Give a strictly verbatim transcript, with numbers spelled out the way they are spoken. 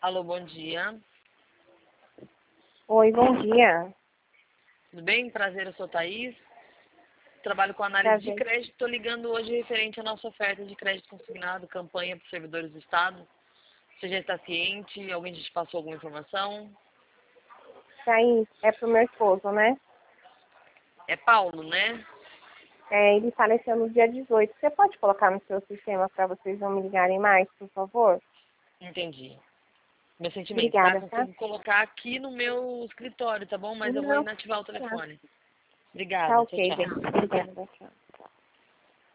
Alô, bom dia. Oi, bom dia. Tudo bem? Prazer, eu sou Thaís. Trabalho com análise de Prazer. crédito. Estou ligando hoje referente à nossa oferta de crédito consignado, campanha para os servidores do Estado. Você já está ciente? Alguém já te passou alguma informação? Thaís, é pro meu esposo, né? É Paulo, né? É, ele faleceu no dia dezoito. Você pode colocar no seu sistema para vocês não me ligarem mais, por favor? Entendi. Meu sentimento, tá? Obrigada, tá? Consigo colocar aqui no meu escritório, tá bom? Mas eu vou Não, inativar o tá. telefone. Tá Obrigada. Tchau, ok, bem. tchau. Obrigada, tchau.